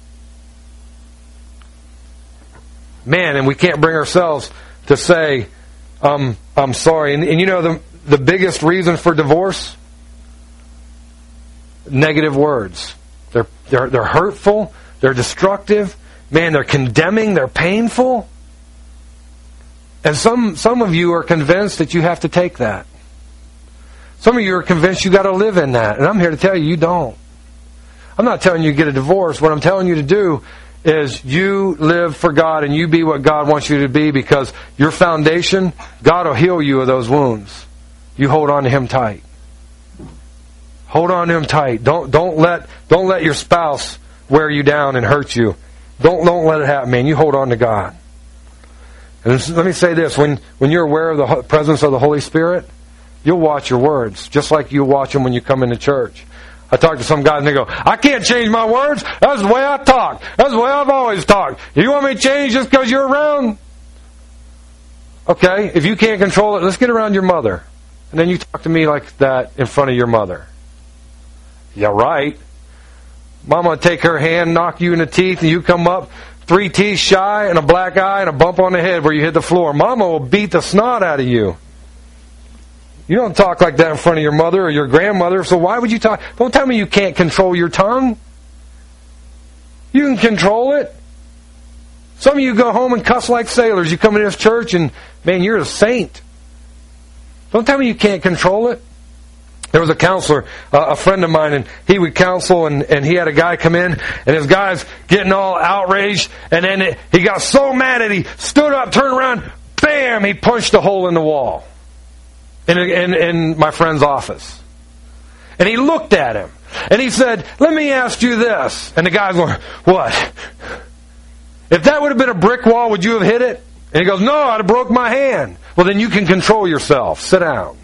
Man, and we can't bring ourselves to say, Um, I'm sorry. And, and you know the the biggest reason for divorce? Negative words. They're they're they're hurtful. They're destructive. Man, they're condemning. They're painful. And some some of you are convinced that you have to take that. Some of you are convinced you got to live in that. And I'm here to tell you, you don't. I'm not telling you to get a divorce. What I'm telling you to do is you live for God and you be what God wants you to be, because your foundation, God will heal you of those wounds. You hold on to Him tight. Hold on to Him tight. Don't don't let don't let your spouse wear you down and hurt you. Don't don't let it happen, man. You hold on to God. And let me say this: when when you're aware of the presence of the Holy Spirit, you'll watch your words just like you watch them when you come into church. I talk to some guys and they go, I can't change my words. That's the way I talk. That's the way I've always talked. You want me to change just because you're around? Okay, if you can't control it, let's get around your mother. And then you talk to me like that in front of your mother. Yeah, right. Mama will take her hand, knock you in the teeth, and you come up three teeth shy and a black eye and a bump on the head where you hit the floor. Mama will beat the snot out of you. You don't talk like that in front of your mother or your grandmother, so why would you talk? Don't tell me you can't control your tongue. You can control it. Some of you go home and cuss like sailors. You come into this church and, man, you're a saint. Don't tell me you can't control it. There was a counselor, uh, a friend of mine, and he would counsel, and, and he had a guy come in, and his guy's getting all outraged, and then it, he got so mad that he stood up, turned around, bam, he punched a hole in the wall. In, in, in my friend's office. And he looked at him. And he said, let me ask you this. And the guy's going, what? If that would have been a brick wall, would you have hit it? And he goes, no, I'd have broke my hand. Well, then you can control yourself. Sit down.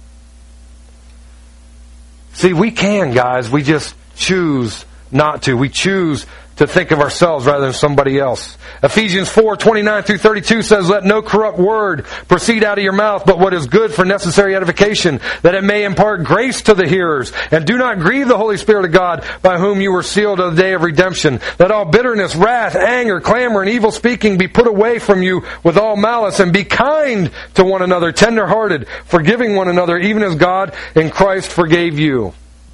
See, we can, guys. We just choose not to. We choose to think of ourselves rather than somebody else. Ephesians four, twenty-nine through thirty-two says, let no corrupt word proceed out of your mouth, but what is good for necessary edification, that it may impart grace to the hearers. And do not grieve the Holy Spirit of God, by whom you were sealed to the day of redemption. Let all bitterness, wrath, anger, clamor, and evil speaking be put away from you with all malice, and be kind to one another, tender-hearted, forgiving one another, even as God in Christ forgave you.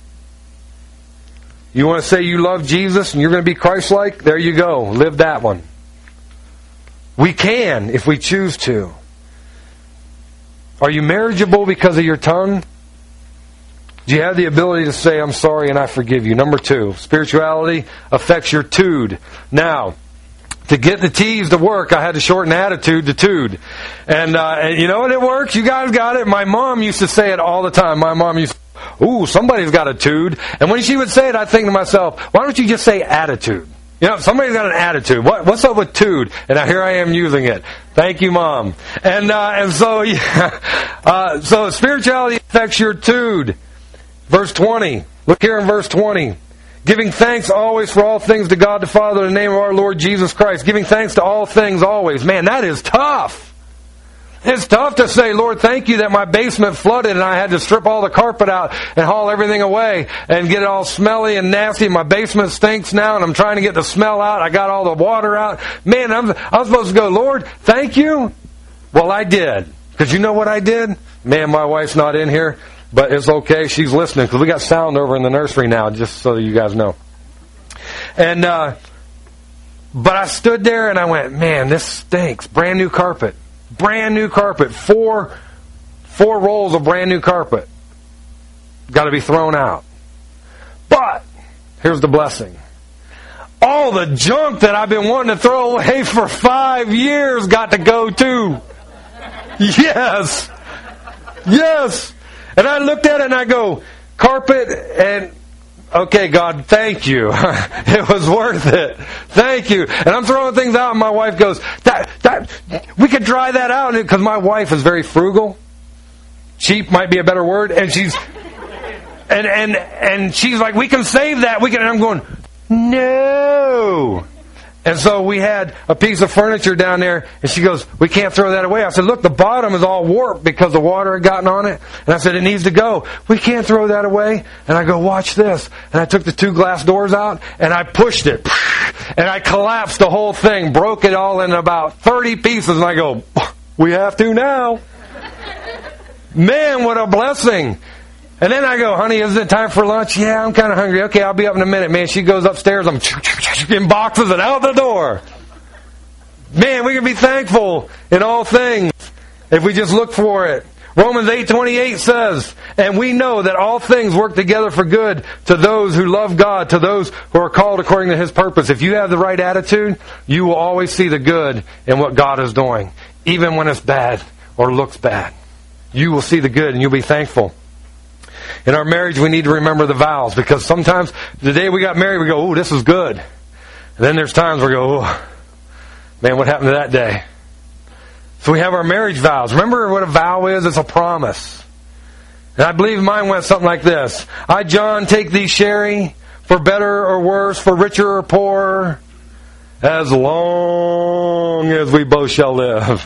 You want to say you love Jesus and you're going to be Christ-like? There you go. Live that one. We can if we choose to. Are you marriageable because of your tongue? Do you have the ability to say, I'm sorry and I forgive you? Number two, spirituality affects your tude. Now, to get the T's to work, I had to shorten attitude to tude. And, uh, and you know what? It works. You guys got it. My mom used to say it all the time. My mom used to, ooh, somebody's got a tude. And when she would say it, I'd think to myself, why don't you just say attitude? You know, somebody's got an attitude. What, what's up with tude? And now here I am using it. Thank you, Mom. And, uh, and so, yeah, uh, so spirituality affects your tude. Verse twenty. Look here in verse twenty. Giving thanks always for all things to God the Father in the name of our Lord Jesus Christ. Giving thanks to all things always. Man, that is tough. It's tough to say, Lord, thank you that my basement flooded and I had to strip all the carpet out and haul everything away and get it all smelly and nasty. My basement stinks now and I'm trying to get the smell out. I got all the water out. Man, I'm, I'm supposed to go, Lord, thank you. Well, I did. Because you know what I did? Man, my wife's not in here. But it's okay. She's listening because we got sound over in the nursery now, just so you guys know. And, uh, but I stood there and I went, man, this stinks. Brand new carpet. Brand new carpet. Four, four rolls of brand new carpet. Got to be thrown out. But, here's the blessing. All the junk that I've been wanting to throw away for five years got to go too. Yes. Yes. And I looked at it and I go, carpet and, okay, God, thank you. It was worth it. Thank you. And I'm throwing things out and my wife goes, that, that, we could dry that out. Because my wife is very frugal. Cheap might be a better word. And she's, and, and, and she's like, we can save that. We can, and I'm going, no. And so we had a piece of furniture down there, and she goes, we can't throw that away. I said, look, the bottom is all warped because the water had gotten on it. And I said, it needs to go. We can't throw that away. And I go, watch this. And I took the two glass doors out, and I pushed it. And I collapsed the whole thing, broke it all in about thirty pieces. And I go, we have to now. Man, what a blessing. And then I go, honey, isn't it time for lunch? Yeah, I'm kind of hungry. Okay, I'll be up in a minute. Man, she goes upstairs. I'm in boxes and out the door. Man, we can be thankful in all things if we just look for it. Romans eight twenty-eight says, and we know that all things work together for good to those who love God, to those who are called according to His purpose. If you have the right attitude, you will always see the good in what God is doing, even when it's bad or looks bad. You will see the good and you'll be thankful. In our marriage, we need to remember the vows, because sometimes the day we got married, we go, oh, this is good. And then there's times where we go, oh, man, what happened to that day? So we have our marriage vows. Remember what a vow is? It's a promise. And I believe mine went something like this. I, John, take thee, Sherry, for better or worse, for richer or poorer, as long as we both shall live.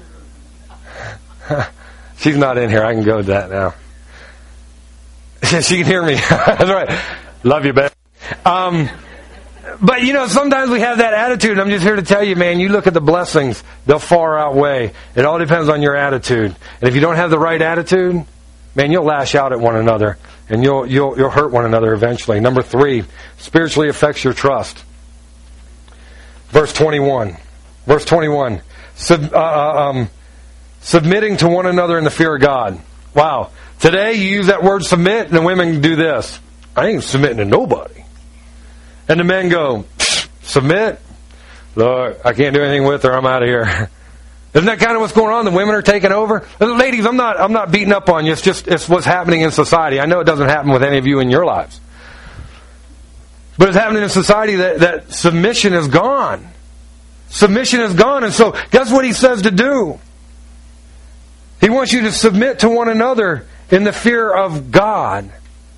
She's not in here. I can go to that now. She can hear me. That's right. Love you, babe. Um, but, you know, sometimes we have that attitude. I'm just here to tell you, man, you look at the blessings, they'll far outweigh. It all depends on your attitude. And if you don't have the right attitude, man, you'll lash out at one another. And you'll you'll you'll hurt one another eventually. Number three, spiritually affects your trust. Verse twenty-one. Verse twenty-one. Sub, uh, um, submitting to one another in the fear of God. Wow. Today you use that word submit, and the women do this. I ain't submitting to nobody. And the men go, submit? Lord, I can't do anything with her. I'm out of here. Isn't that kind of what's going on? The women are taking over. Ladies, I'm not I'm not beating up on you. It's just it's what's happening in society. I know it doesn't happen with any of you in your lives. But it's happening in society that, that submission is gone. Submission is gone. And so guess what he says to do? He wants you to submit to one another in the fear of God.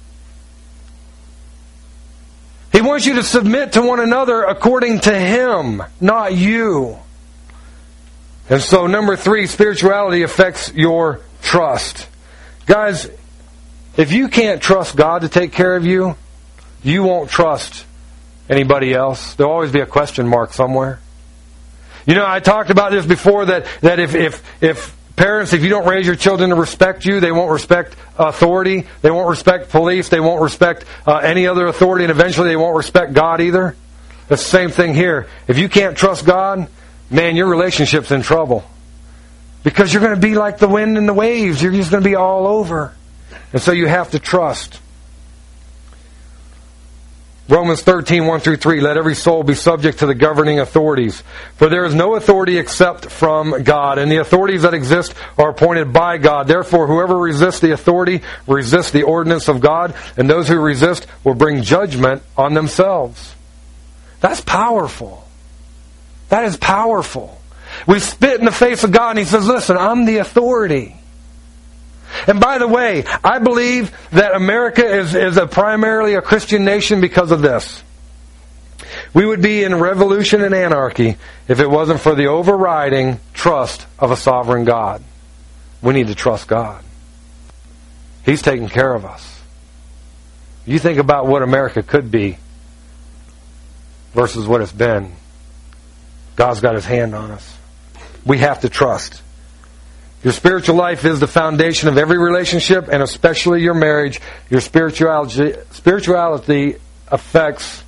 He wants you to submit to one another according to Him, not you. And so, number three, spirituality affects your trust. Guys, if you can't trust God to take care of you, you won't trust anybody else. There'll always be a question mark somewhere. You know, I talked about this before, that, that if, if, if parents, if you don't raise your children to respect you, they won't respect authority, they won't respect police, they won't respect uh, any other authority, and eventually they won't respect God either. It's the same thing here. If you can't trust God, man, your relationship's in trouble. Because you're going to be like the wind and the waves. You're just going to be all over. And so you have to trust. Romans thirteen, one through three, let every soul be subject to the governing authorities. For there is no authority except from God, and the authorities that exist are appointed by God. Therefore, whoever resists the authority resists the ordinance of God, and those who resist will bring judgment on themselves. That's powerful. That is powerful. We spit in the face of God, and He says, listen, I'm the authority. And by the way, I believe that America is, is a primarily a Christian nation because of this. We would be in revolution and anarchy if it wasn't for the overriding trust of a sovereign God. We need to trust God. He's taking care of us. You think about what America could be versus what it's been. God's got His hand on us. We have to trust. Your spiritual life is the foundation of every relationship, and especially your marriage. Your spirituality, spirituality affects,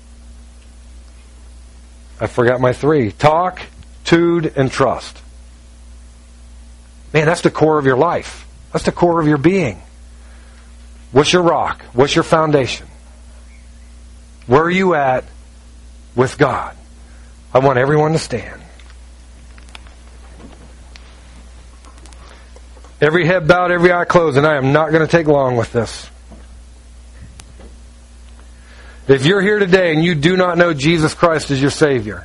I forgot my three, talk, tude, and trust. Man, that's the core of your life. That's the core of your being. What's your rock? What's your foundation? Where are you at with God? I want everyone to stand. Every head bowed, every eye closed, and I am not going to take long with this. If you're here today and you do not know Jesus Christ as your Savior,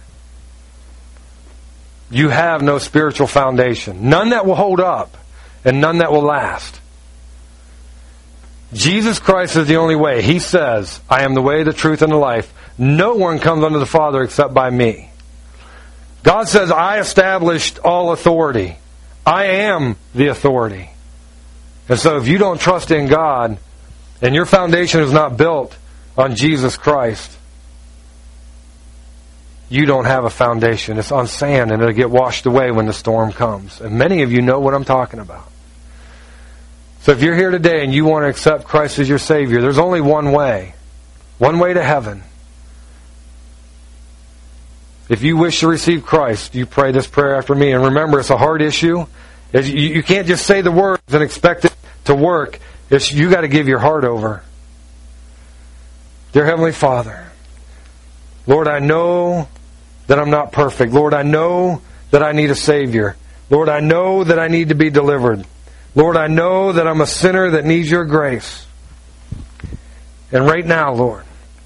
you have no spiritual foundation. None that will hold up, and none that will last. Jesus Christ is the only way. He says, I am the way, the truth, and the life. No one comes unto the Father except by me. God says, I established all authority. I am the authority. And so if you don't trust in God, and your foundation is not built on Jesus Christ, you don't have a foundation. It's on sand, and it'll get washed away when the storm comes. And many of you know what I'm talking about. So if you're here today and you want to accept Christ as your Savior, there's only one way. One way to heaven. If you wish to receive Christ, you pray this prayer after me. And remember, it's a hard issue. You can't just say the words and expect it to work. It's, you got to give your heart over. Dear Heavenly Father, Lord, I know that I'm not perfect. Lord, I know that I need a Savior. Lord, I know that I need to be delivered. Lord, I know that I'm a sinner that needs your grace. And right now, Lord,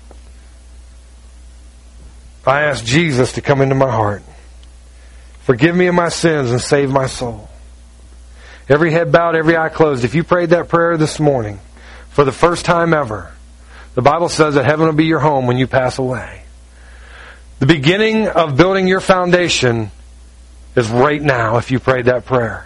I ask Jesus to come into my heart. Forgive me of my sins and save my soul. Every head bowed, every eye closed. If you prayed that prayer this morning for the first time ever, the Bible says that heaven will be your home when you pass away. The beginning of building your foundation is right now if you prayed that prayer.